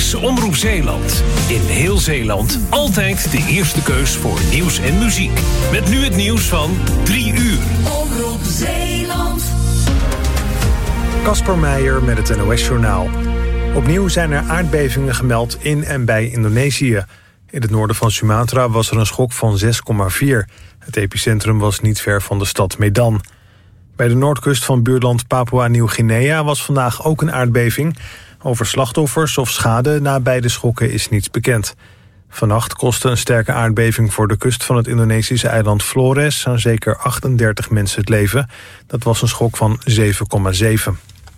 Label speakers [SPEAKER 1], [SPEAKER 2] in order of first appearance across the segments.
[SPEAKER 1] is Omroep Zeeland. In heel Zeeland altijd de eerste keus voor nieuws en muziek. Met nu het nieuws van 3 uur.
[SPEAKER 2] Omroep Zeeland.
[SPEAKER 3] Kasper Meijer met het NOS-journaal. Opnieuw zijn er aardbevingen gemeld in en bij Indonesië. In het noorden van Sumatra was er een schok van 6,4. Het epicentrum was niet ver van de stad Medan. Bij de noordkust van buurland Papua-Nieuw-Guinea was vandaag ook een aardbeving. Over slachtoffers of schade na beide schokken is niets bekend. Vannacht kostte een sterke aardbeving voor de kust van het Indonesische eiland Flores aan zeker 38 mensen het leven. Dat was een schok van 7,7.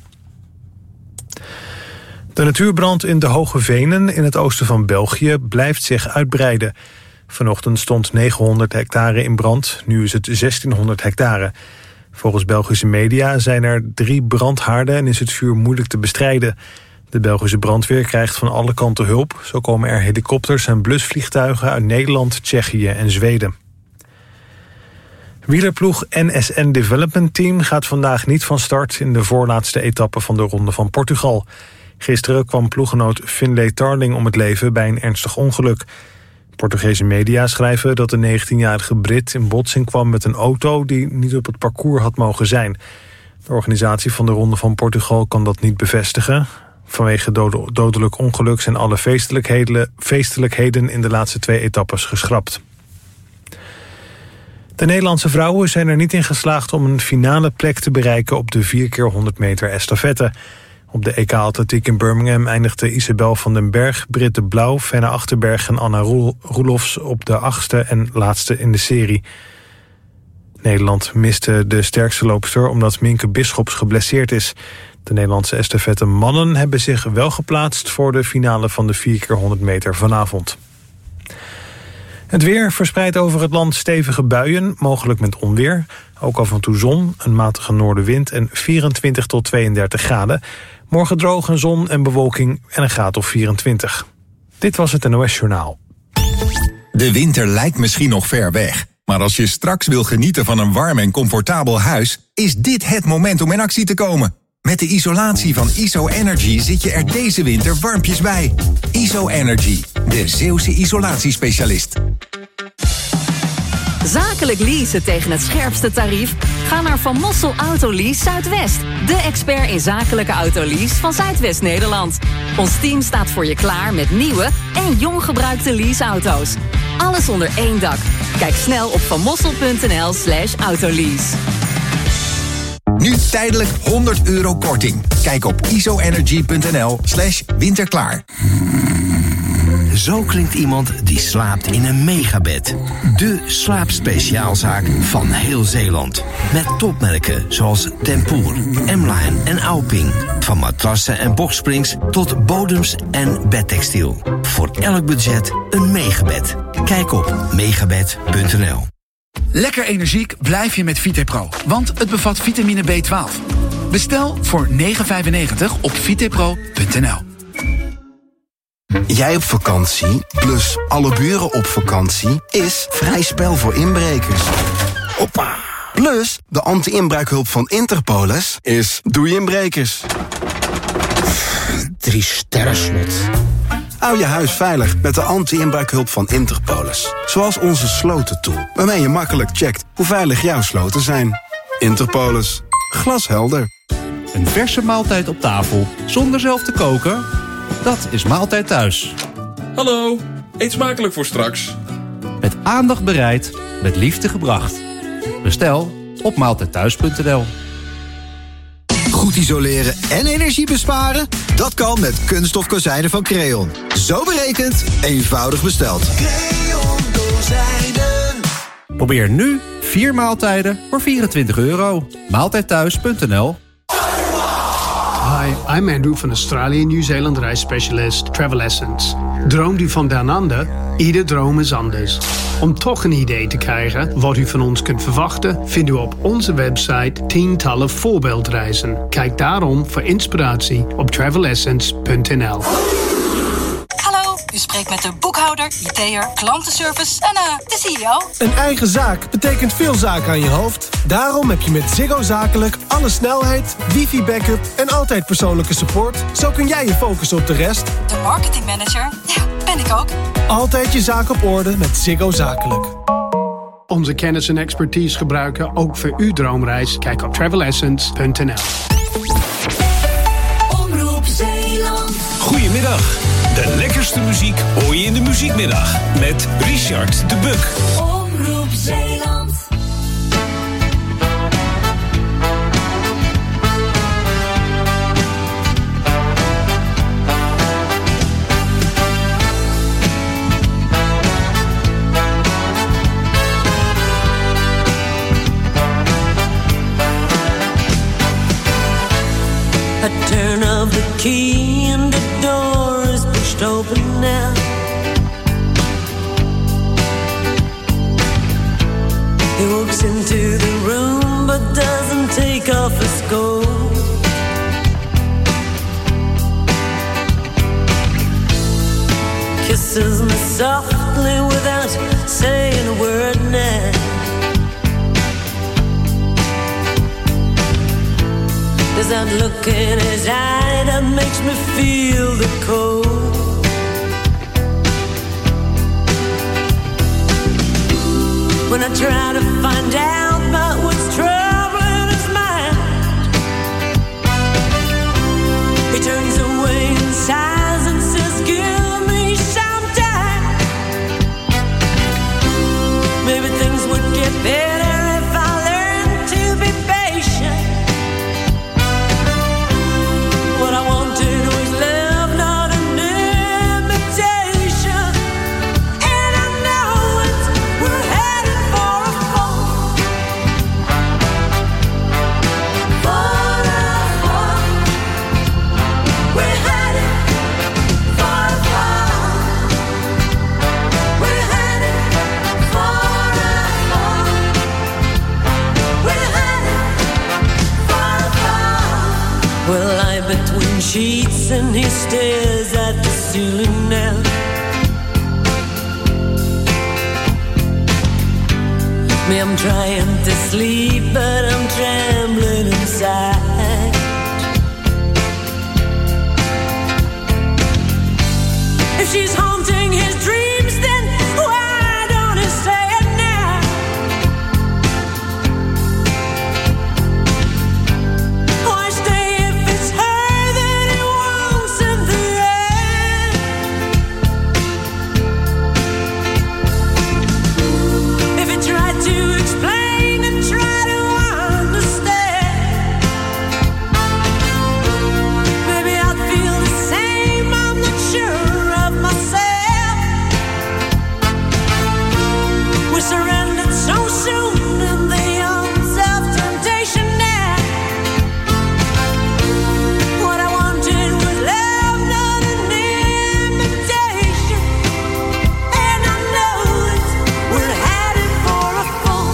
[SPEAKER 3] De natuurbrand in de Hoge Venen in het oosten van België blijft zich uitbreiden. Vanochtend stond 900 hectare in brand, nu is het 1600 hectare. Volgens Belgische media zijn er 3 brandhaarden en is het vuur moeilijk te bestrijden. De Belgische brandweer krijgt van alle kanten hulp. Zo komen er helikopters en blusvliegtuigen uit Nederland, Tsjechië en Zweden. Wielerploeg NSN Development Team gaat vandaag niet van start in de voorlaatste etappe van de Ronde van Portugal. Gisteren kwam ploeggenoot Finlay Tarling om het leven bij een ernstig ongeluk. Portugese media schrijven dat de 19-jarige Brit in botsing kwam met een auto die niet op het parcours had mogen zijn. De organisatie van de Ronde van Portugal kan dat niet bevestigen. Vanwege dodelijk ongeluk zijn alle feestelijkheden in de laatste 2 etappes geschrapt. De Nederlandse vrouwen zijn er niet in geslaagd om een finale plek te bereiken op de 4x100 meter estafette. Op de EK-atletiek in Birmingham eindigden Isabel van den Berg, Britt de Blauw, Fenna Achterberg en Anna Roelofs op de 8e en laatste in de serie. Nederland miste de sterkste loopster omdat Minke Bisschops geblesseerd is. De Nederlandse estafette mannen hebben zich wel geplaatst voor de finale van de 4x100 meter vanavond. Het weer verspreidt over het land stevige buien, mogelijk met onweer. Ook af en toe zon, een matige noordenwind en 24 tot 32 graden. Morgen droog en zon en bewolking en een graad of 24. Dit was het NOS Journaal.
[SPEAKER 4] De winter lijkt misschien nog ver weg. Maar als je straks wil genieten van een warm en comfortabel huis, is dit het moment om in actie te komen. Met de isolatie van ISO Energy zit je er deze winter warmpjes bij. ISO Energy, de Zeeuwse isolatiespecialist.
[SPEAKER 5] Zakelijk leasen tegen het scherpste tarief? Ga naar Van Mossel Autolease Zuidwest. De expert in zakelijke autolease van Zuidwest-Nederland. Ons team staat voor je klaar met nieuwe en jong gebruikte leaseauto's. Alles onder één dak. Kijk snel op vanmossel.nl/autolease.
[SPEAKER 4] Nu tijdelijk €100 korting. Kijk op isoenergy.nl/winterklaar.
[SPEAKER 6] Zo klinkt iemand die slaapt in een megabed. De slaapspeciaalzaak van heel Zeeland. Met topmerken zoals Tempoor, M-Line en Auping. Van matrassen en boxsprings tot bodems en bedtextiel. Voor elk budget een megabed. Kijk op megabed.nl.
[SPEAKER 7] Lekker energiek blijf je met VitePro, want het bevat vitamine B12. Bestel voor €9,95 op vitepro.nl.
[SPEAKER 8] Jij op vakantie, plus alle buren op vakantie, is vrij spel voor inbrekers. Hoppa! Plus, de anti-inbraakhulp van Interpolis is doei inbrekers.
[SPEAKER 9] 3 sterren slot.
[SPEAKER 8] Hou je huis veilig met de anti-inbraakhulp van Interpolis. Zoals onze slotentool, waarmee je makkelijk checkt hoe veilig jouw sloten zijn. Interpolis. Glashelder.
[SPEAKER 10] Een verse maaltijd op tafel, zonder zelf te koken? Dat is Maaltijd Thuis.
[SPEAKER 11] Hallo, eet smakelijk voor straks.
[SPEAKER 10] Met aandacht bereid, met liefde gebracht. Bestel op maaltijdthuis.nl.
[SPEAKER 12] Goed isoleren en energie besparen? Dat kan met kunststof kozijnen van Creon. Zo berekend, eenvoudig besteld.
[SPEAKER 2] Creon kozijnen.
[SPEAKER 10] Probeer nu 4 maaltijden voor €24. Maaltijdthuis.nl.
[SPEAKER 13] Hi, I'm Andrew van Australië Nieuw-Zeeland reisspecialist Travel Essence. Droomt u van down under? Ieder droom is anders. Om toch een idee te krijgen wat u van ons kunt verwachten, vindt u op onze website tientallen voorbeeldreizen. Kijk daarom voor inspiratie op travelessence.nl.
[SPEAKER 14] Hallo,
[SPEAKER 9] U spreekt met de boekhouder, IT'er, klantenservice en de CEO.
[SPEAKER 14] Een eigen zaak betekent veel zaken aan je hoofd. Daarom heb je met Ziggo Zakelijk alle snelheid, wifi-backup en altijd persoonlijke support. Zo kun jij je focussen op de rest.
[SPEAKER 9] De marketingmanager, ja, ben ik ook.
[SPEAKER 14] Altijd je zaak op orde met Ziggo Zakelijk.
[SPEAKER 13] Onze kennis en expertise gebruiken ook voor uw droomreis. Kijk op travelessence.nl.
[SPEAKER 2] Omroep Zeeland.
[SPEAKER 1] Goedemiddag. De lekkerste muziek hoor je in de Muziekmiddag. Met Richard de Buck.
[SPEAKER 2] Omroep Zeeland.
[SPEAKER 15] A turn of the key and the door is pushed open now. He walks into the room but doesn't take off his coat. Kisses me softly without saying a word now. There's that look in his eye that makes me feel the cold. When I try to find out about what's troubling his mind, he turns away and sighs and says, give me some time. Maybe things would get better if I learned to be patient. What I wanted was love, not an imitation. And I know we're headed for a fall. For a fall. We're headed for a fall. We're headed for a fall. We're headed for a fall. We'll lie between sheets and he stares at the ceiling now. Me, I'm trying to sleep, but I'm trembling inside. If she's haunting his dreams, then why don't he say it now? Why stay if it's her that he wants in the end? If he tried to explain and try to understand, maybe I'd feel the same. I'm not sure of myself. We surrendered so soon in the arms of temptation now. What I wanted was love, not an imitation. And I know we're headed for a fall.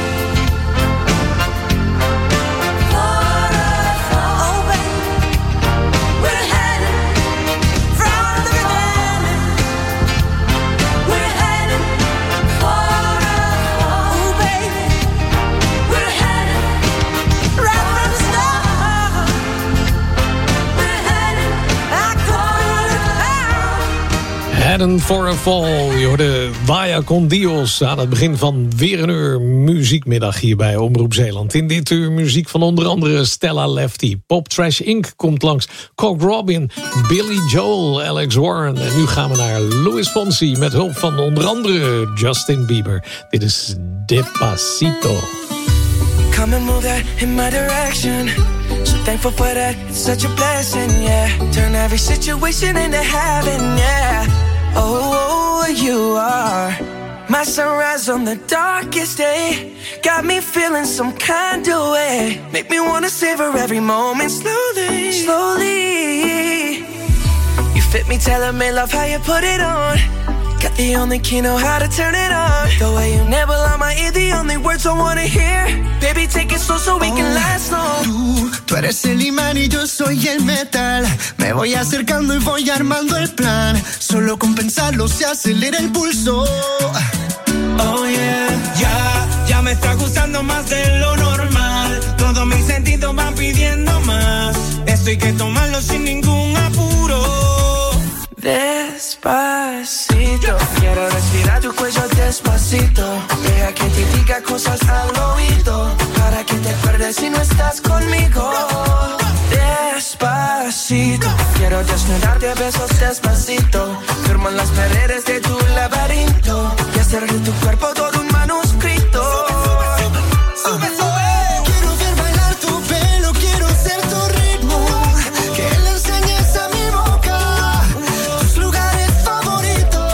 [SPEAKER 15] For a fall. Oh, baby, we're headed from the beginning. We're headed for a fall. Oh, baby, we're headed right from the start. We're headed, I call it out.
[SPEAKER 16] Heading for a Fall. Je hoorde Vaya con Dios aan het begin van weer een uur muziekmiddag hier bij Omroep Zeeland. In dit uur muziek van onder andere Stella Lefty. Pop Trash Inc. komt langs. Cock Robin, Billy Joel, Alex Warren. En nu gaan we naar Luis Fonsi met hulp van onder andere Justin Bieber. Dit is Despacito.
[SPEAKER 17] Come and move that in my direction. So thankful for that, it's such a blessing, yeah. Turn every situation into heaven, yeah. Oh, you are my sunrise on the darkest day. Got me feeling some kind of way. Make me wanna savor every moment slowly, slowly. You fit me, telling me love how you put it on. Got the only key, know how to turn it on. The way you never lie my ear, the only words I wanna hear. Baby, take it slow so we can last long.
[SPEAKER 18] Tú eres el imán y yo soy el metal. Me voy acercando y voy armando el plan. Solo con pensarlo se acelera el pulso.
[SPEAKER 19] Oh yeah, ya me está gustando más de lo normal. Todos mis sentidos van pidiendo más. Esto hay que tomarlo sin ningún apuro.
[SPEAKER 17] Despacito, quiero respirar tu cuello despacito. Deja que te diga cosas al oído, para que te acuerdes si no estás conmigo. Despacito, quiero desnudarte a besos despacito. Firmo en las paredes de tu laberinto y hacer de tu cuerpo todo un manuscrito.
[SPEAKER 18] Sube, quiero ver bailar tu pelo, quiero ser tu ritmo. Que le enseñes a mi boca tus lugares favoritos.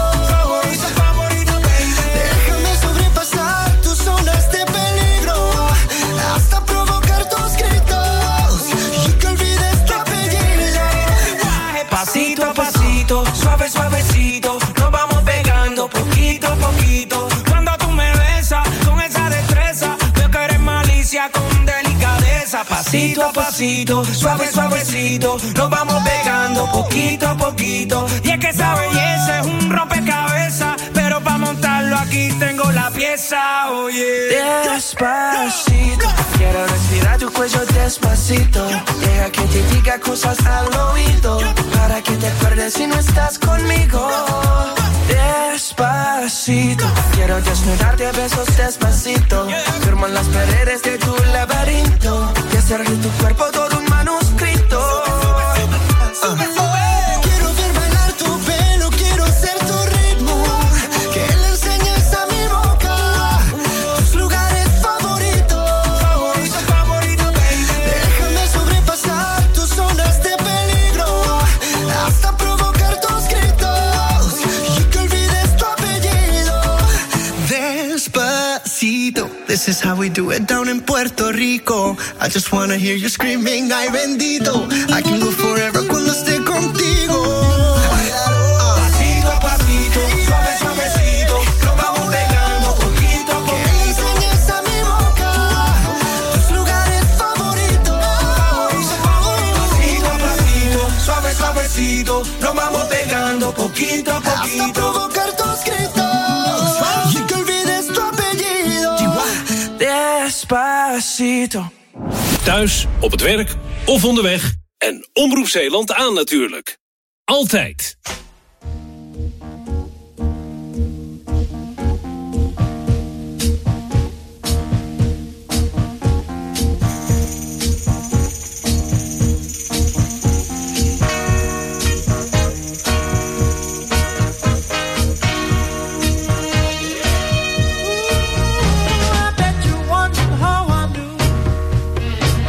[SPEAKER 18] Déjame sobrepasar tus zonas de peligro, hasta provocar tus gritos y que olvides tu apellido.
[SPEAKER 19] Pasito a pasito, suave, suavecito, nos vamos pegando poquito a poquito. Cuando tú me besas con esa destreza, veo que eres malicia con delicadeza. Pasito a pasito, suave, suavecito, nos vamos pegando poquito a poquito. Y es que esa belleza es un rompecabezas, pero para montarlo aquí tengo la pieza, oye.
[SPEAKER 17] Despacito, quiero respirar tu cuello despacito. Deja que te diga cosas al oído, para que te acuerdes si no estás conmigo. Despacito, quiero desnudarte a besos despacito. Firmo en las paredes de tu laberinto y hacer de tu cuerpo todo un manuscrito.
[SPEAKER 18] Quiero ver bailar tu pelo, quiero ser tu ritmo. Que le enseñes a mi boca tus lugares favoritos. Déjame sobrepasar tus zonas de peligro, hasta provocar tus gritos y que olvides tu apellido. Despacito, this is how we do it down in Puerto Rico. I just wanna hear you screaming, ay bendito. I can go forever cuando esté contigo.
[SPEAKER 19] Pasito a pasito, suave, suavecito, nos vamos pegando poquito a poquito.
[SPEAKER 18] Que le enseñes a mi boca tus lugares favoritos.
[SPEAKER 19] Pasito a pasito, suave, suavecito, nos vamos pegando poquito a poquito.
[SPEAKER 18] Hasta provocar tus gritos y que olvides tu apellido.
[SPEAKER 17] Despacito.
[SPEAKER 1] Thuis, op het werk of onderweg. En Omroep Zeeland aan natuurlijk. Altijd.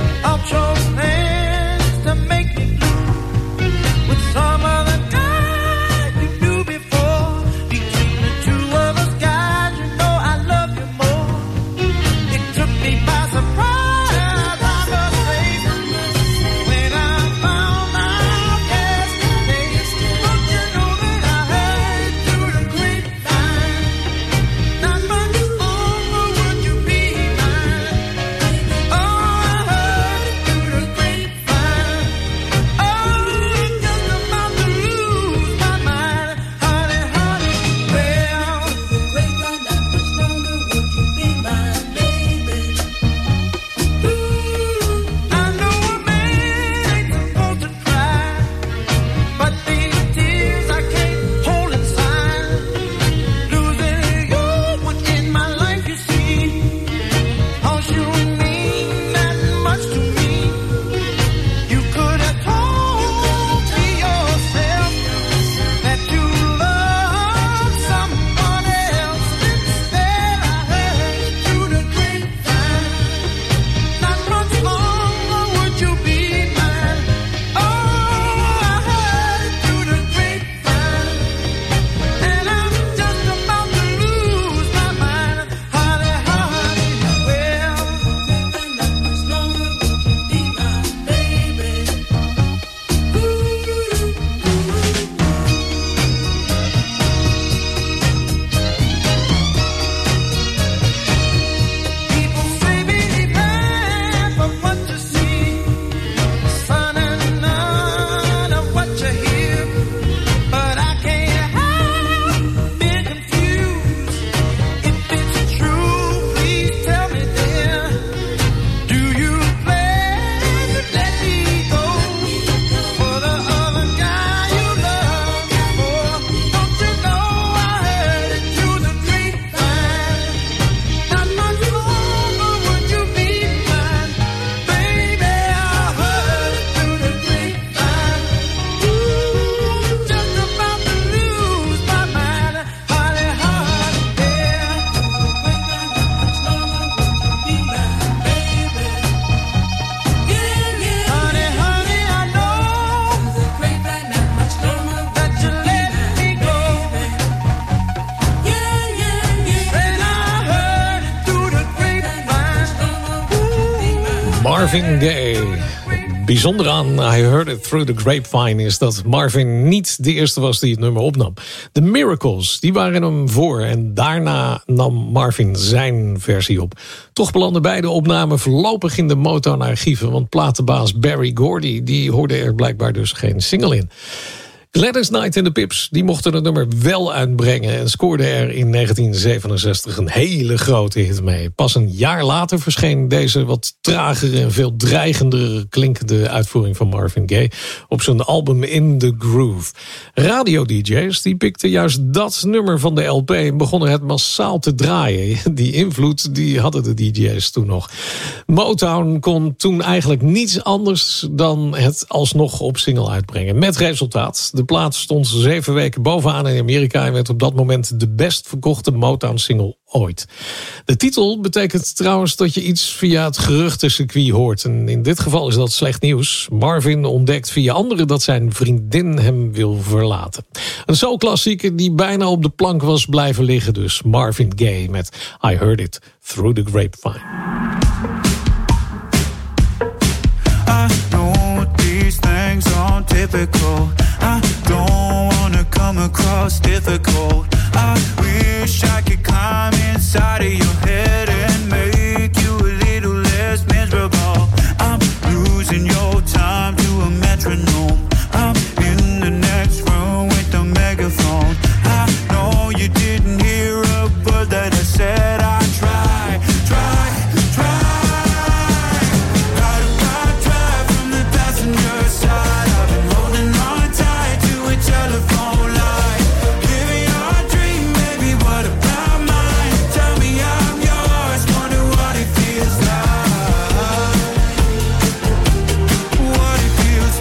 [SPEAKER 15] Some other guy
[SPEAKER 16] Marvin Gaye. Bijzonder aan I Heard It Through the Grapevine is dat Marvin niet de eerste was die het nummer opnam. The Miracles, die waren hem voor en daarna nam Marvin zijn versie op. Toch belanden beide opnamen voorlopig in de Motown-archieven, want platenbaas Berry Gordy die hoorde er blijkbaar dus geen single in. Gladys Knight en de Pips die mochten het nummer wel uitbrengen en scoorden er in 1967 een hele grote hit mee. Pas een jaar later verscheen deze wat tragere en veel dreigendere klinkende uitvoering van Marvin Gaye op zijn album In the Groove. Radio-dj's die pikten juist dat nummer van de LP en begonnen het massaal te draaien. Die invloed die hadden de dj's toen nog. Motown kon toen eigenlijk niets anders dan het alsnog op single uitbrengen. Met resultaat. De plaat stond 7 weken bovenaan in Amerika en werd op dat moment de best verkochte Motown-single ooit. De titel betekent trouwens dat je iets via het geruchtencircuit hoort. En in dit geval is dat slecht nieuws. Marvin ontdekt via anderen dat zijn vriendin hem wil verlaten. Een soul-klassieker die bijna op de plank was blijven liggen dus. Marvin Gaye met I Heard It Through the Grapevine.
[SPEAKER 20] I know these things aren't typical. I don't wanna come across difficult. I wish I could climb inside of your head and make you a little less miserable. I'm losing your time to a metronome. I'm in the next room with the megaphone. I know you didn't hear a word that I said. I try, try, try. From the passenger side, I've been holding on tight to a telephone line. Living your dream, baby, what about mine? Tell me I'm yours, wonder what it feels like. What it feels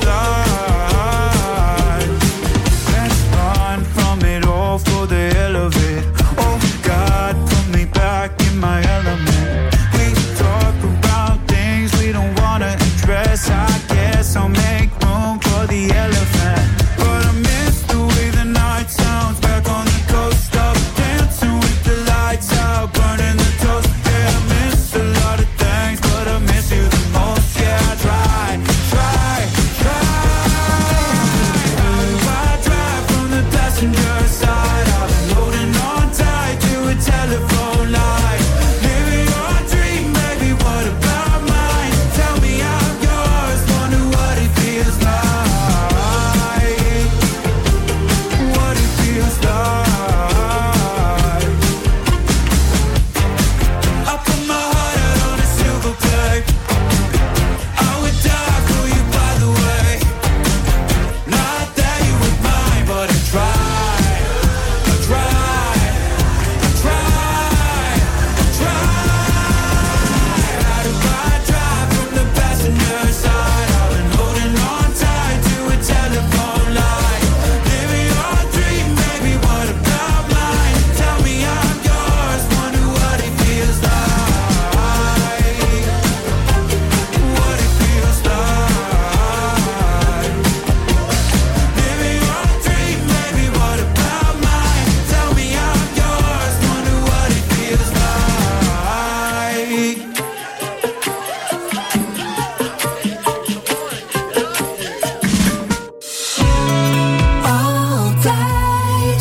[SPEAKER 20] like. Let's run from it all for the hell of it. Oh God, put me back in my element. We talk about things we don't wanna address. I guess I'll make room for the elephant. But I miss the way the night sounds back on the coast. Stop dancing with the lights out, burning the toast. Yeah, I miss a lot of things, but I miss you the most. Yeah, I try, try, try. I drive from the passenger side. I've been holding on tight to a telephone line. Living your dream, baby, what about mine? Tell me I'm yours, wonder what it feels like. What it feels like. I put my heart out on a silver plate. I would die for you, by the way. Not that you were mine, but I tried. I tried. I tried. I tried. How do I drive from the passenger side? I've been holding on tight to a telephone line. Living your dream, baby, what about mine? Tell me I'm yours, wonder what it feels like. What it feels like. Living your dream, baby, what about mine? Tell me I'm yours, wonder what it feels like.
[SPEAKER 2] Altijd.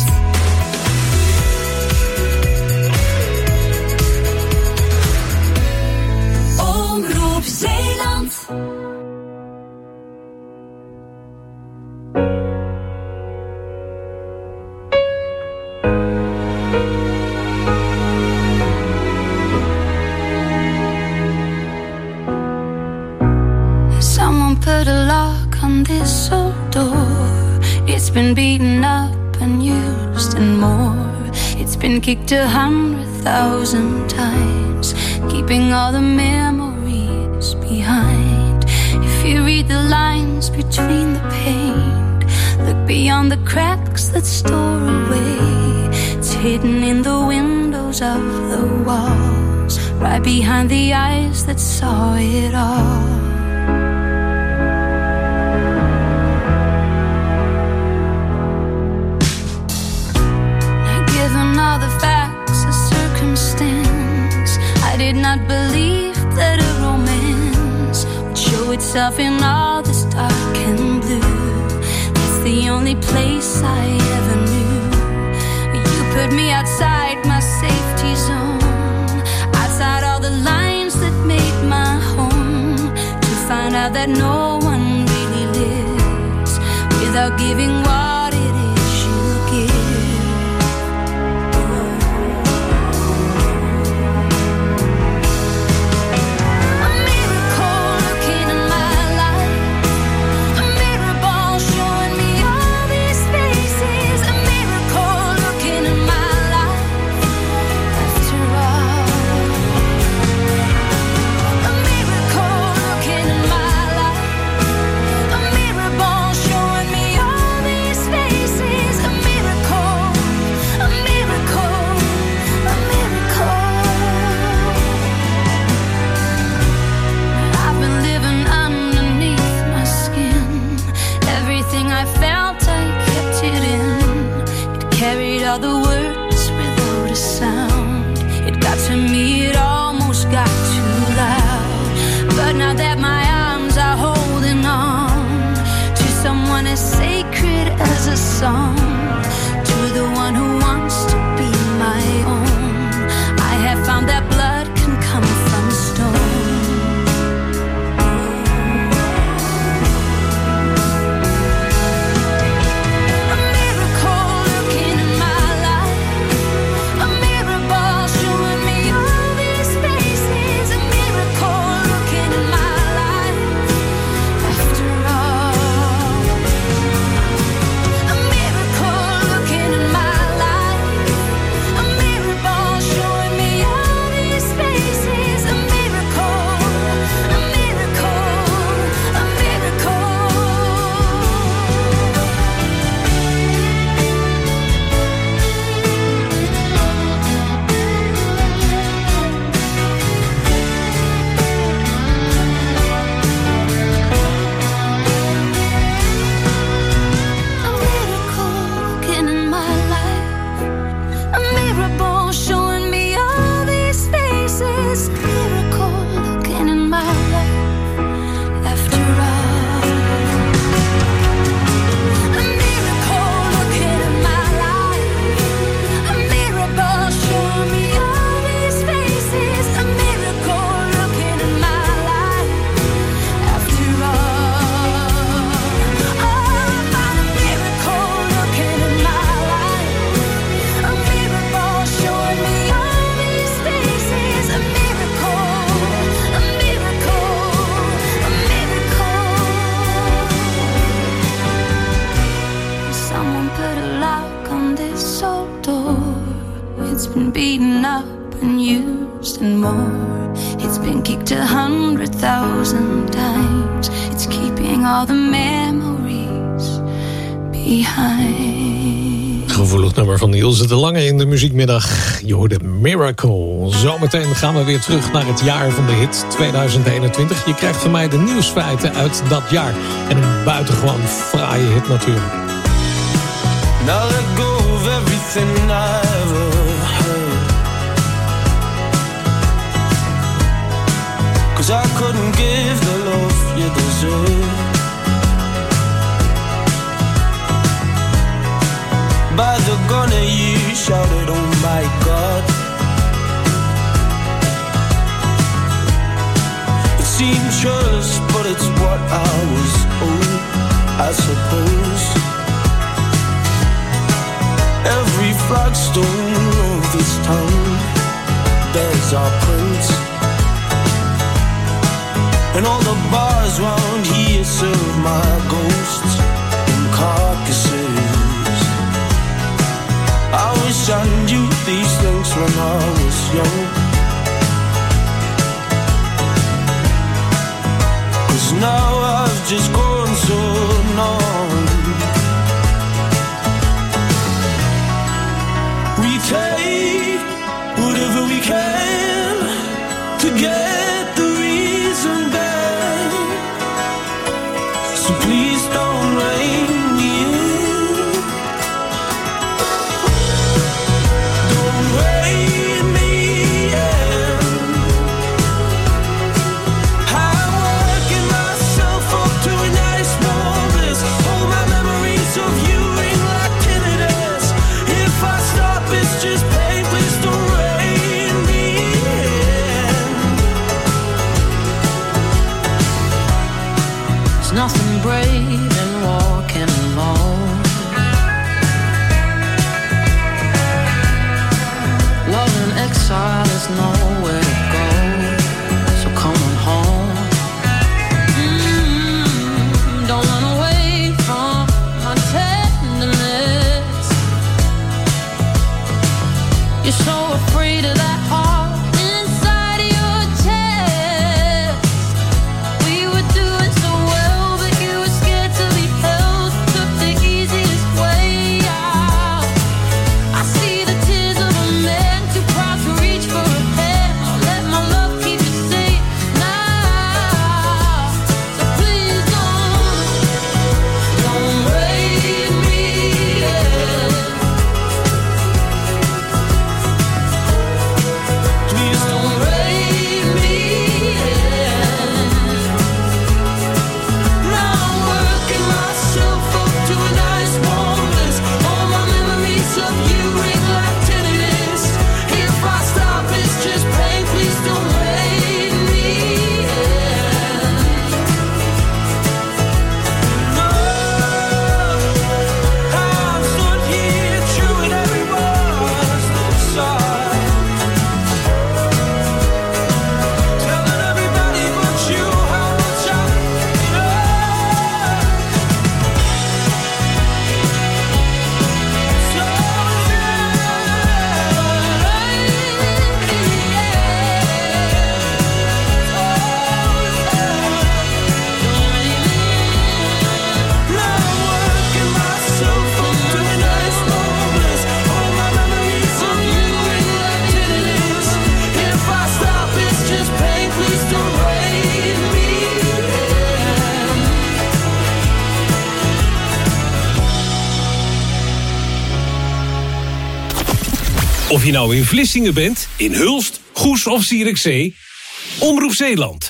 [SPEAKER 2] Omroep Zeeland.
[SPEAKER 21] Someone put a lock on this old door. It's been beaten up and used and more. It's been kicked 100,000 times, keeping all the memories behind. If you read the lines between the paint, look beyond the cracks that store away. It's hidden in the windows of the walls, right behind the eyes that saw it all. Given all the facts and circumstance, I did not believe that a romance myself in all this dark and blue. It's the only place I ever knew. You put me outside my safety zone, outside all the lines that made my home, to find out that no one really lives without giving what it is you give. All the words without a sound. It got to me, it almost got too loud. But now that my arms are holding on to someone as sacred as a song, to the one who wants to be my own, I have found that blood can come from stone. Beaten up and used and more. It's been kicked 100,000 times. It's keeping all the memories behind.
[SPEAKER 16] Gevoelig nummer van Ilse de Lange in de muziekmiddag. Je hoorde Miracle. Zometeen gaan we weer terug naar het jaar van de hit 2021. Je krijgt van mij de nieuwsfeiten uit dat jaar. En een buitengewoon fraaie hit natuurlijk.
[SPEAKER 19] Now let go of everything I ever heard, 'cause I couldn't give the love you deserve. By the gun you shouted, oh my God. It seems churlish, but it's what I was owed, I suppose. Every flagstone of this town bears our prints, and all the bars round here serve my ghosts and carcasses. I wish I knew these things when I was young, 'cause now I've just gone so long. We take whatever we can to get the reason back, so please don't
[SPEAKER 1] Of je nou in Vlissingen bent, in Hulst, Goes of Zierikzee. Omroep Zeeland.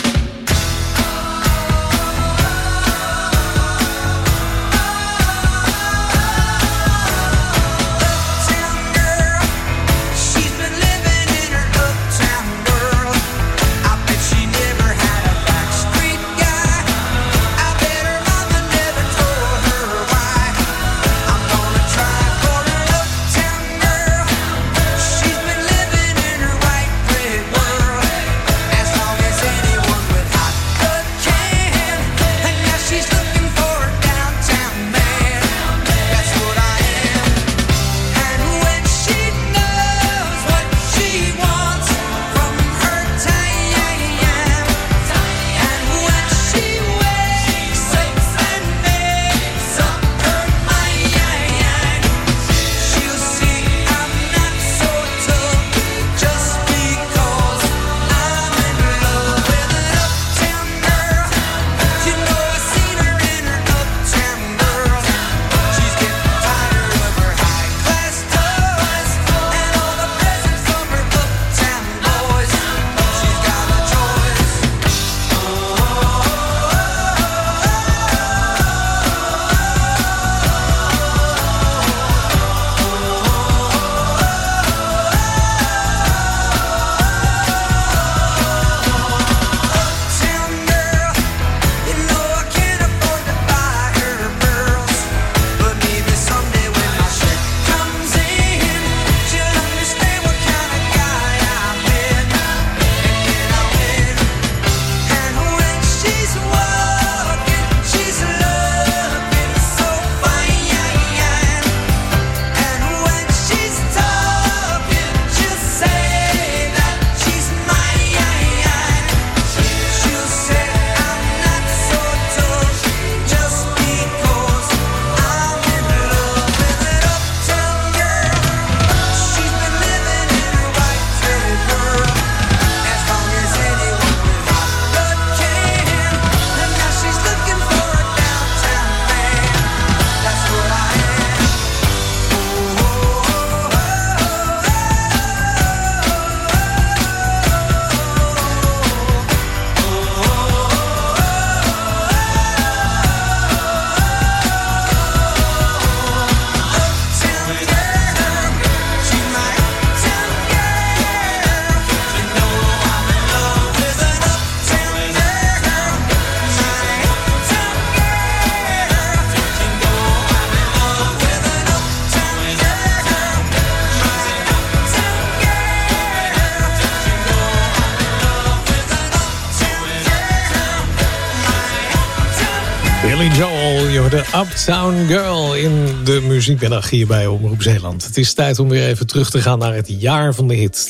[SPEAKER 16] Billy Joel, je hoort de Uptown Girl in de muziekmiddag hier bij Omroep Zeeland. Het is tijd om weer even terug te gaan naar het jaar van de hit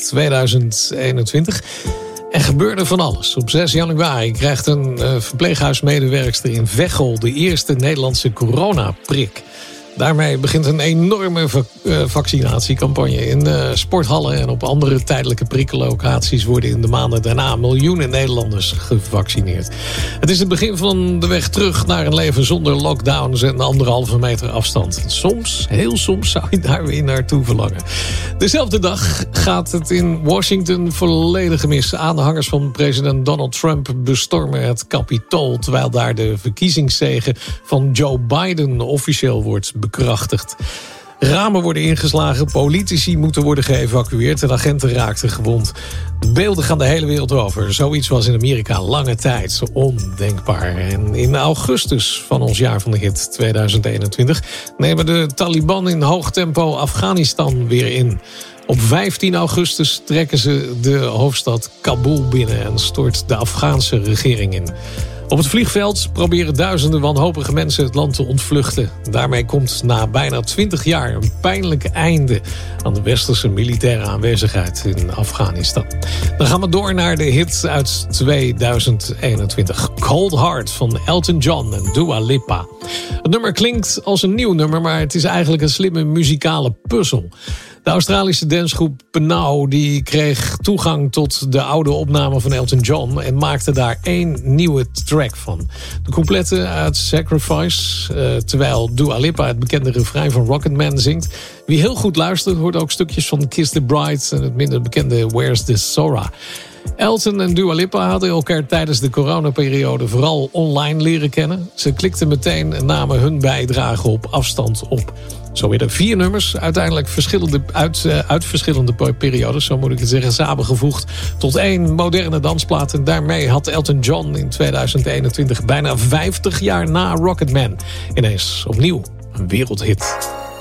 [SPEAKER 16] 2021. Er gebeurde van alles. Op 6 januari krijgt een verpleeghuismedewerkster in Veghel de eerste Nederlandse coronaprik. Daarmee begint een enorme vaccinatiecampagne. In sporthallen en op andere tijdelijke prikkenlocaties worden in de maanden daarna miljoenen Nederlanders gevaccineerd. Het is het begin van de weg terug naar een leven zonder lockdowns en 1,5 meter afstand. Soms, heel soms, zou je daar weer naartoe verlangen. Dezelfde dag gaat het in Washington volledig mis. Aanhangers van president Donald Trump bestormen het Capitool, terwijl daar de verkiezingszege van Joe Biden officieel wordt bekrachtigd. Ramen worden ingeslagen, politici moeten worden geëvacueerd en agenten raakten gewond. De beelden gaan de hele wereld over. Zoiets was in Amerika lange tijd ondenkbaar. En in augustus van ons jaar van de hit 2021 nemen de Taliban in hoog tempo Afghanistan weer in. Op 15 augustus trekken ze de hoofdstad Kabul binnen en stort de Afghaanse regering in. Op het vliegveld proberen duizenden wanhopige mensen het land te ontvluchten. Daarmee komt na bijna 20 jaar een pijnlijk einde aan de westerse militaire aanwezigheid in Afghanistan. Dan gaan we door naar de hit uit 2021. Cold Heart van Elton John en Dua Lipa. Het nummer klinkt als een nieuw nummer, maar het is eigenlijk een slimme muzikale puzzel. De Australische dancegroep Penau die kreeg toegang tot de oude opname van Elton John en maakte daar 1 nieuwe track track van. De coupletten uit Sacrifice, terwijl Dua Lipa het bekende refrein van Rocketman zingt. Wie heel goed luistert, hoort ook stukjes van Kiss the Bride en het minder bekende Where's the Sora. Elton en Dua Lipa hadden elkaar tijdens de coronaperiode vooral online leren kennen. Ze klikten meteen en namen hun bijdrage op afstand op. Zo werden 4 nummers, uiteindelijk uit verschillende periodes, zo moet ik het zeggen, samengevoegd tot 1 moderne dansplaat. En daarmee had Elton John in 2021, bijna 50 jaar na Rocketman, ineens opnieuw een wereldhit.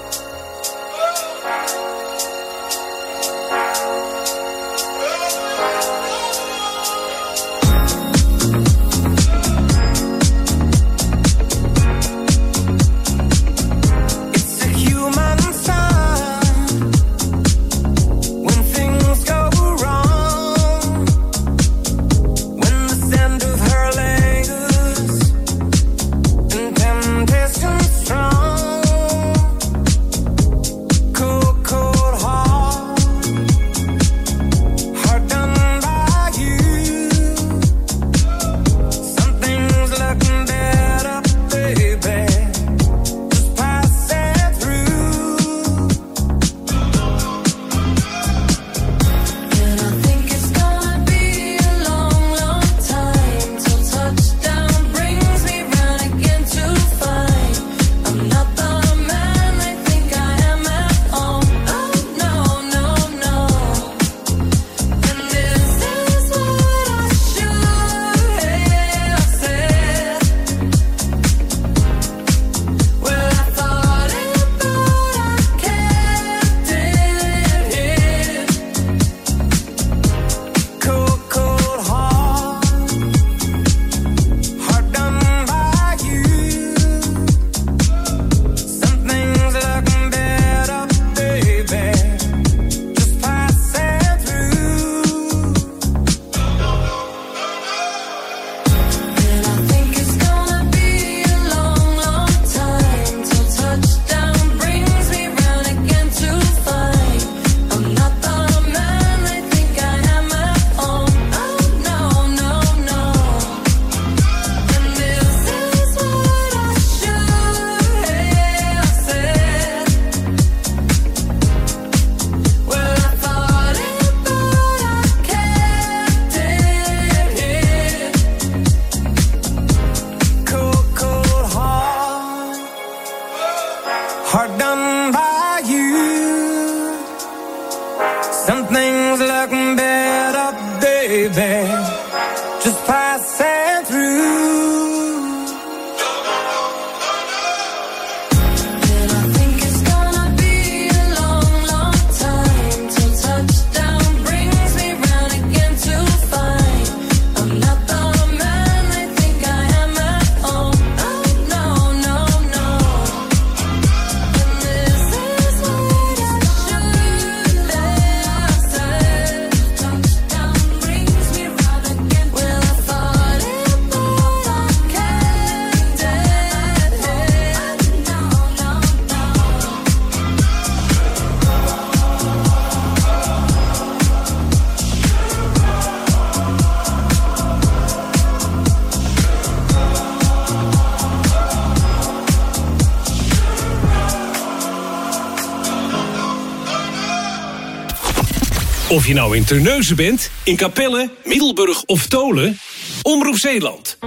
[SPEAKER 1] Of je nou in Terneuzen bent, in Capelle, Middelburg of Tolen, Omroep Zeeland.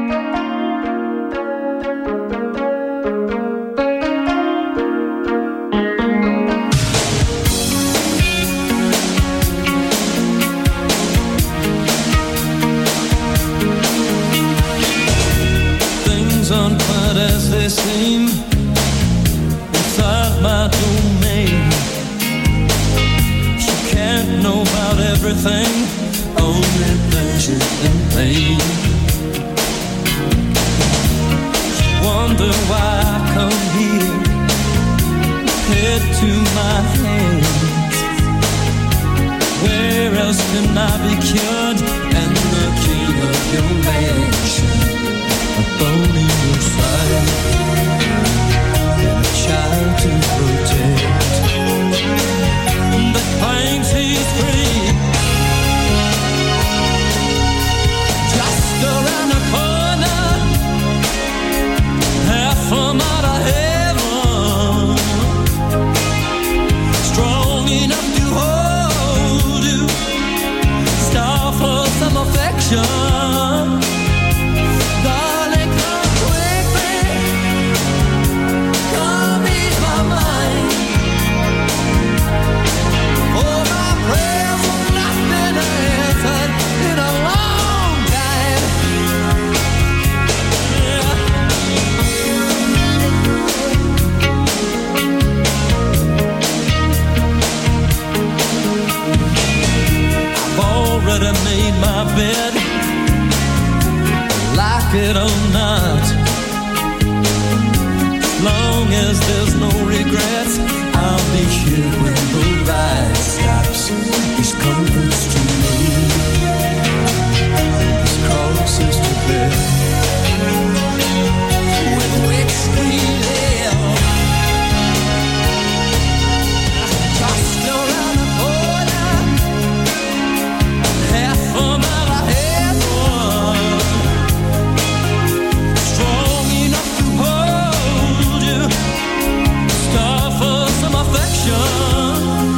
[SPEAKER 3] Things aren't quite as they seem inside my domain. Can't know about everything, only pleasure and pain. Wonder why I come here, head to my hands. Where else can I be cured and the king of your mansion? A bone in your side and a child to protect. That claims he's free, just around the corner. 'cause there's no regrets. I'll be here when the ride stops. These comforts to me, these crosses to bear, with which we live. Just around the corner, half a mile ahead, strong enough to hold you, star for some affection.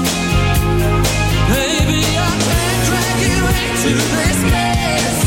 [SPEAKER 3] Baby, I can't drag you into this mess.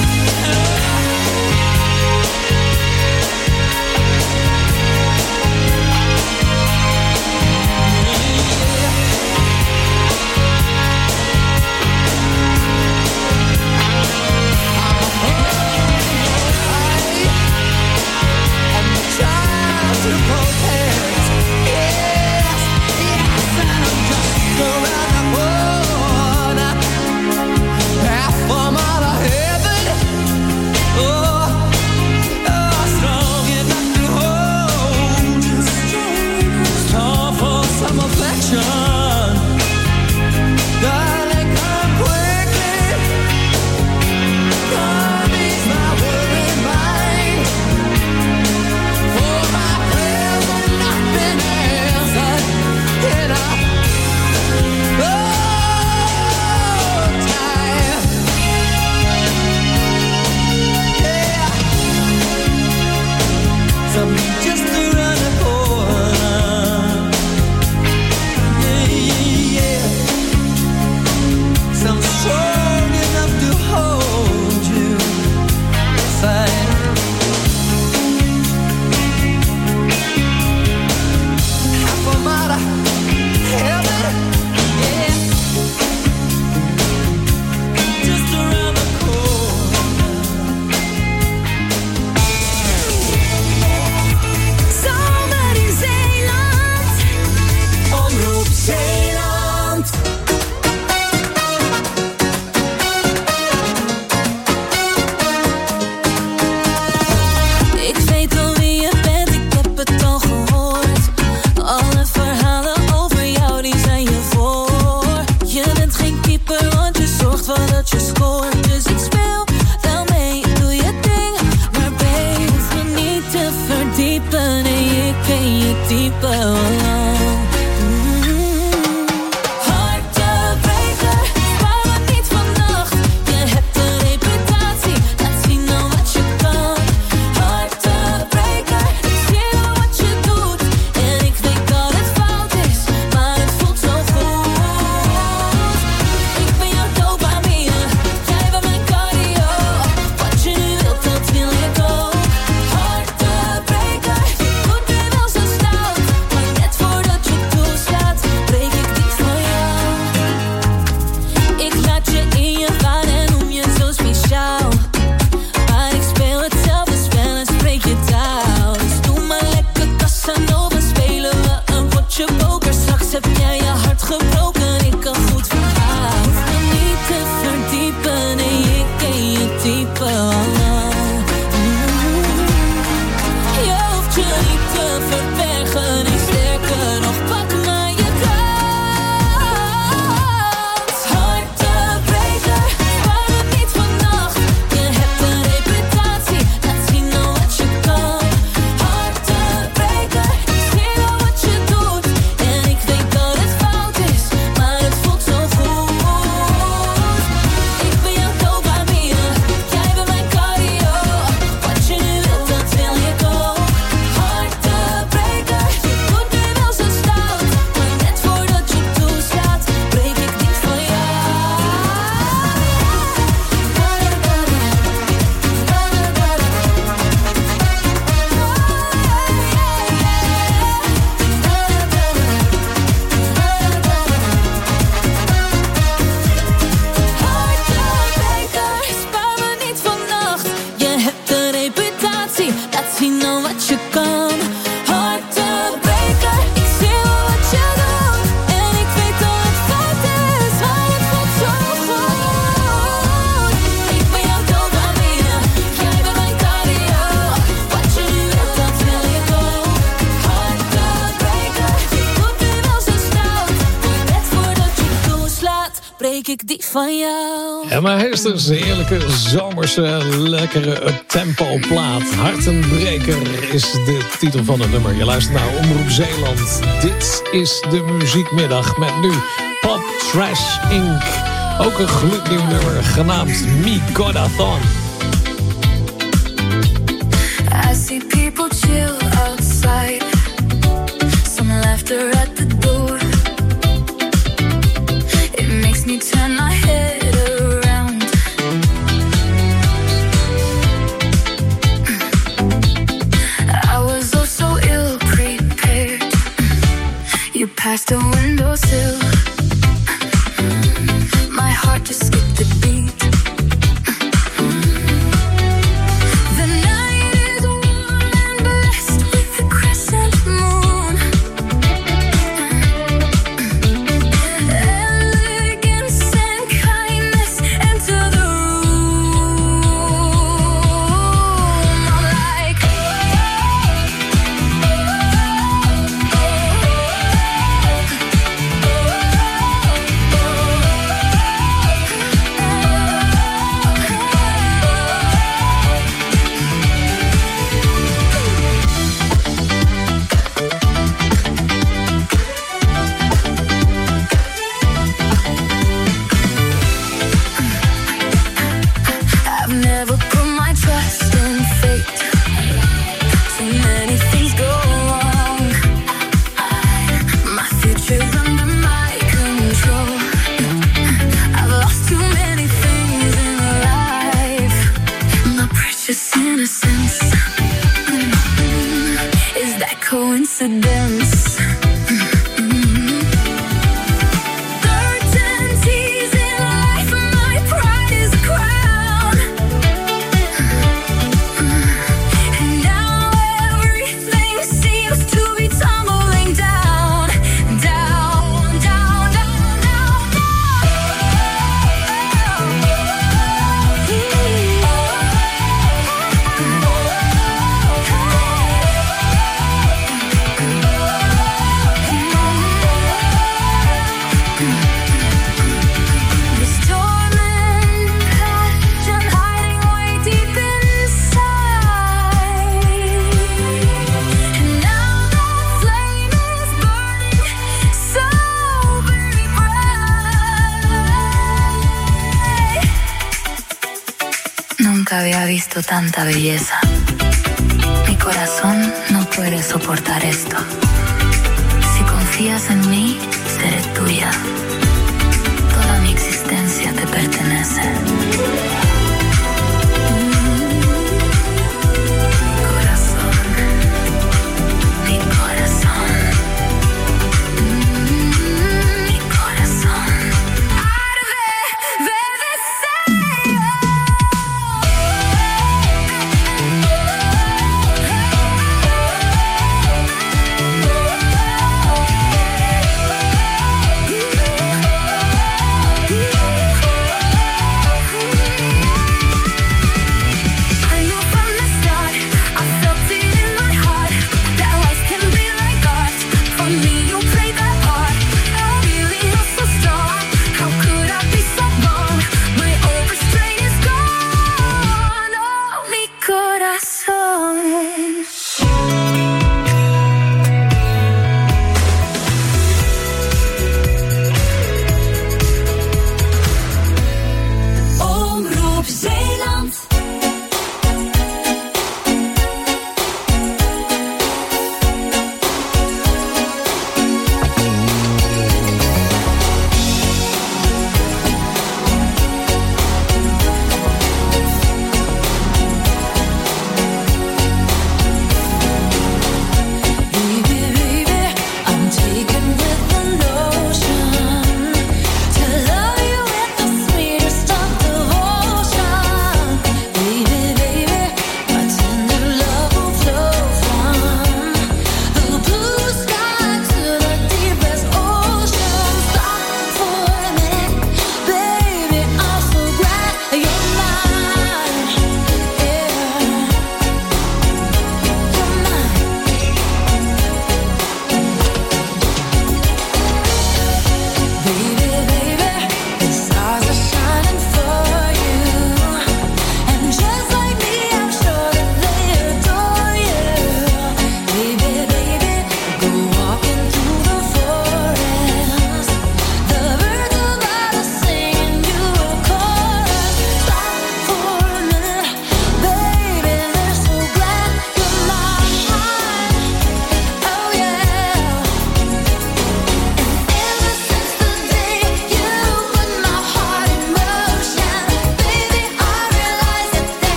[SPEAKER 3] To protect, yes, yes, and I'm just around the corner, half a mile of heaven. Oh, oh, strong enough to hold you, strong for some affection. Darling, come quickly, come ease my worried mind. For my prayers have not been answered in a long time. Yeah, so just around the corner. Yeah, yeah. So I'm strong enough to hold you tight. Half a mile of heaven, yeah. Just around the corner.
[SPEAKER 2] Zomer in Zeeland. Omroep Zeeland.
[SPEAKER 15] Ik weet al wie je bent, ik heb het al gehoord. Alle verhalen over jou, die zijn je voor. Je bent geen keeper, want je zorgt wel dat je scoort. Dus ik speel wel mee, doe je ding. Maar babe, je hoeft me niet te verdiepen. Nee, ik ken je type al. Hartebreker, spaar me niet vannacht. Je hebt een reputatie, laat zien nou wat je kan. Hartebreker, ik zie nou wat je doet. En ik weet dat het fout is, maar het voelt zo goed. Ik ben jouw dopamine, jij bent mijn cardio. Wat je nu wilt, dat wil ik ook. Hartebreker, je doet nu wel zo stout, maar net denk ik die van jou.
[SPEAKER 16] Ja, maar is dus een heerlijke zomerse, lekkere up-tempo plaat. Hartenbreker is de titel van het nummer. Je luistert naar Omroep Zeeland. Dit is de muziekmiddag met nu Pop Trash Inc. Ook een gloednieuw nummer genaamd Mi Corazón.
[SPEAKER 21] I see people chill outside. Some laughter at the door. It makes me turn my head around. I was oh so ill prepared. You passed the windowsill. My heart just skipped the beat. Nunca había visto tanta belleza. Mi corazón no puede soportar esto. Si confías en mí, seré tuya. Toda mi existencia te pertenece.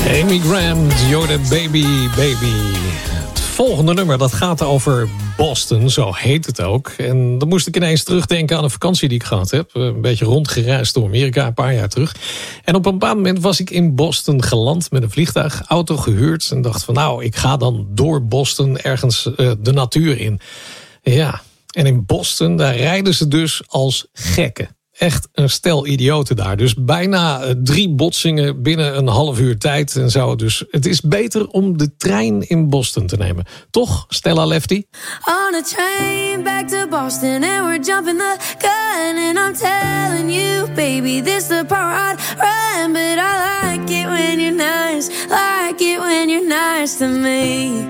[SPEAKER 16] Amy Grant, You're the Baby, Baby. Het volgende nummer, dat gaat over Boston, zo heet het ook. En dan moest ik ineens terugdenken aan een vakantie die ik gehad heb. Een beetje rondgereisd door Amerika, een paar jaar terug. En op een bepaald moment was ik in Boston geland met een vliegtuig, auto gehuurd. En dacht van nou, ik ga dan door Boston ergens de natuur in. Ja, en in Boston, daar rijden ze dus als gekken. Echt een stel idioten daar. Dus bijna 3 botsingen binnen een half uur tijd en zo. Dus het is beter om de trein in Boston te nemen. Toch, Stella Lefty?
[SPEAKER 21] On a train back to Boston and we're jumping the gun and I'm telling you, baby, this the part I'd run, but I like it when you're nice, like it when you're nice to me.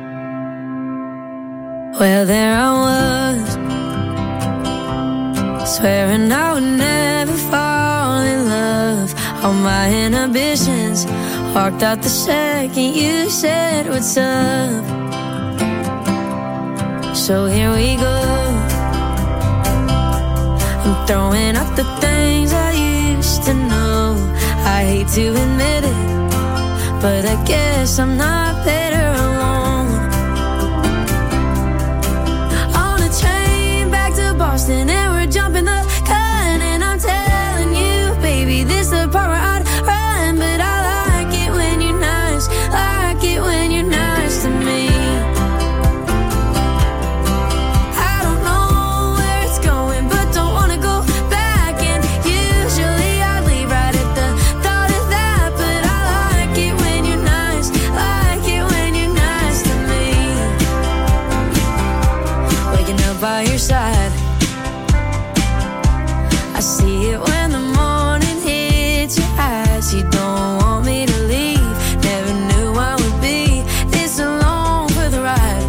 [SPEAKER 21] Well, there I was, swearing I would never fall in love. All my inhibitions walked out the second you said what's up. So here we go, I'm throwing out the things I used to know. I hate to admit it, but I guess I'm not better alone. On a train back to Boston and we're jumping the gun and I'm telling you, baby, this the part where I'd run, but I like it when you're nice, like it when you're nice to me. I don't know where it's going, but don't wanna go back, and usually I leave right at the thought of that, but I like it when you're nice, like it when you're nice to me. Waking up by your side, I see it when the morning hits your eyes. You don't want me to leave, never knew I would be this alone for the ride.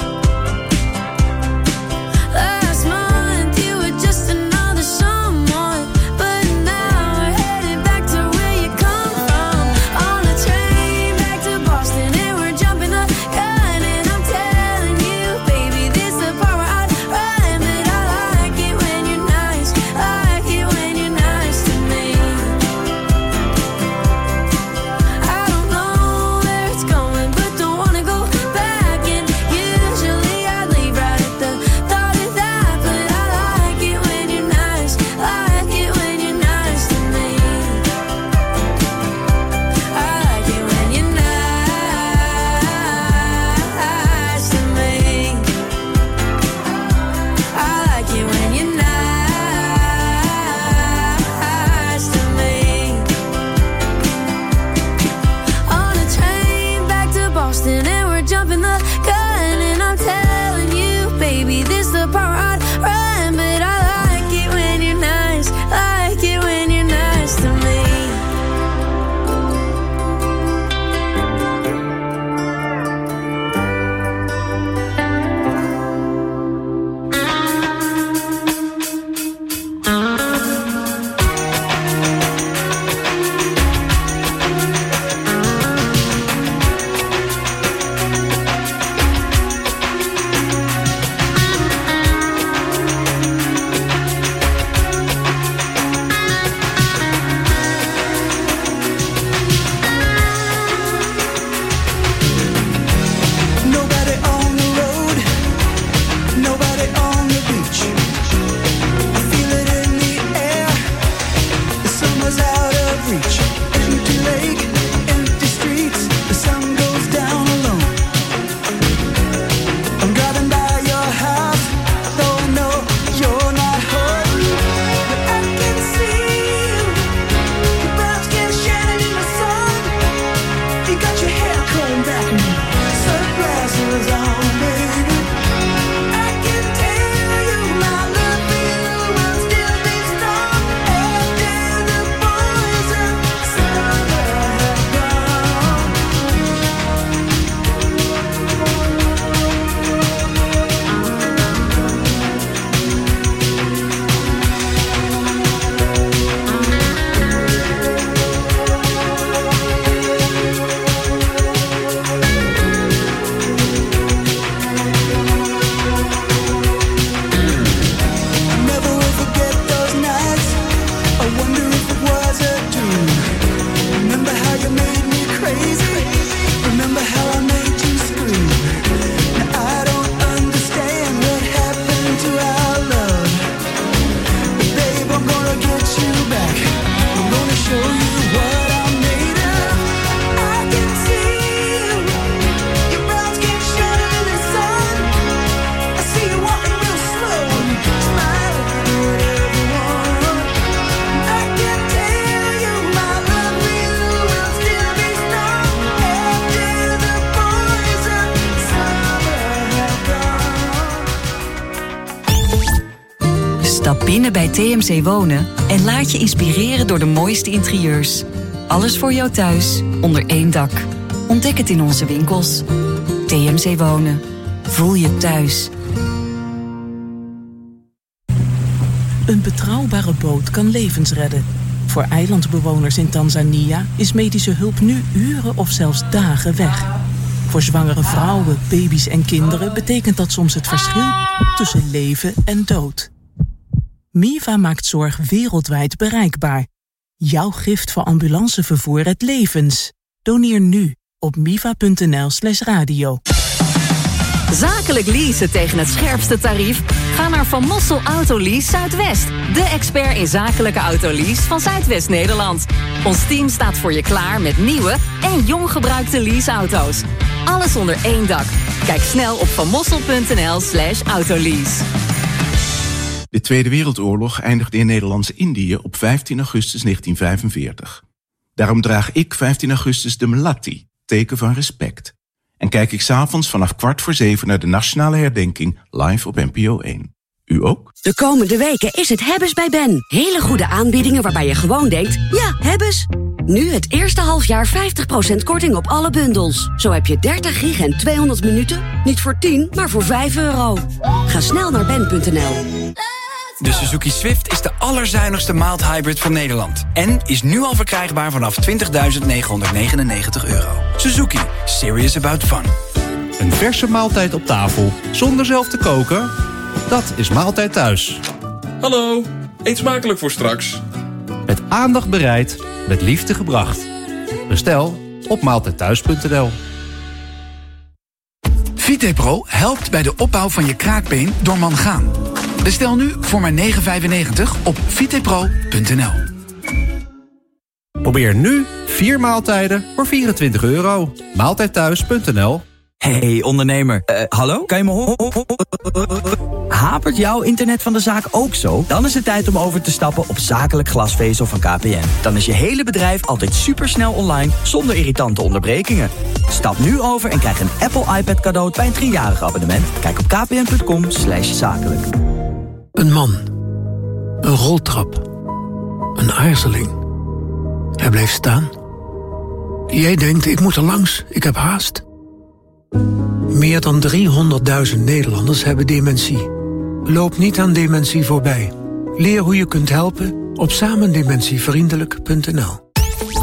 [SPEAKER 21] Last month you were just another someone, but now we're headed back to where you come from. On a train back to Boston and we're jumping the gun and I'm telling you, baby, this the part where I'd run, but I like it when you're nice, like it when you're nice to me.
[SPEAKER 5] binnen bij TMC Wonen en laat je inspireren door de mooiste interieurs. Alles voor jou thuis, onder één dak. Ontdek het in onze winkels. TMC Wonen. Voel je thuis.
[SPEAKER 22] Een betrouwbare boot kan levens redden. Voor eilandbewoners in Tanzania is medische hulp nu uren of zelfs dagen weg. Voor zwangere vrouwen, baby's en kinderen betekent dat soms het verschil tussen leven en dood. Miva maakt zorg wereldwijd bereikbaar. Jouw gift voor ambulancevervoer redt levens. Doneer nu op miva.nl/radio.
[SPEAKER 23] Zakelijk leasen tegen het scherpste tarief? Ga naar Van Mossel Autolease Zuidwest. De expert in zakelijke autolease van Zuidwest-Nederland. Ons team staat voor je klaar met nieuwe en jong gebruikte leaseauto's. Alles onder één dak. Kijk snel op vanmossel.nl/autolease.
[SPEAKER 24] De Tweede Wereldoorlog eindigde in Nederlands-Indië op 15 augustus 1945. Daarom draag ik 15 augustus de melatti, teken van respect. En kijk ik 's avonds vanaf 6:15 naar de nationale herdenking live op NPO 1. U ook?
[SPEAKER 25] De komende weken is het Hebbes bij Ben. Hele goede aanbiedingen waarbij je gewoon denkt, ja, Hebbes. Nu het eerste halfjaar 50% korting op alle bundels. Zo heb je 30 gig en 200 minuten, niet voor 10, maar voor €5. Ga snel naar ben.nl.
[SPEAKER 26] De Suzuki Swift is de allerzuinigste mild hybrid van Nederland. En is nu al verkrijgbaar vanaf €20.999. Suzuki. Serious about fun.
[SPEAKER 10] Een verse maaltijd op tafel, zonder zelf te koken? Dat is Maaltijd Thuis.
[SPEAKER 11] Hallo, eet smakelijk voor straks.
[SPEAKER 10] Met aandacht bereid, met liefde gebracht. Bestel op maaltijdthuis.nl.
[SPEAKER 7] Vitepro helpt bij de opbouw van je kraakbeen door mangaan. Bestel nu voor maar €9,95 op vitepro.nl.
[SPEAKER 10] Probeer nu 4 maaltijden voor €24. Maaltijdthuis.nl.
[SPEAKER 27] Hey ondernemer, hallo? Kan je me horen? Hapert jouw internet van de zaak ook zo? Dan is het tijd om over te stappen op zakelijk glasvezel van KPN. Dan is je hele bedrijf altijd supersnel online, zonder irritante onderbrekingen. Stap nu over en krijg een Apple iPad cadeau bij een 3-jarig abonnement. Kijk op kpn.com/zakelijk.
[SPEAKER 13] Een man. Een roltrap. Een aarzeling. Hij bleef staan. Jij denkt, ik moet er langs, ik heb haast. Meer dan 300.000 Nederlanders hebben dementie. Loop niet aan dementie voorbij. Leer hoe je kunt helpen op samendementievriendelijk.nl.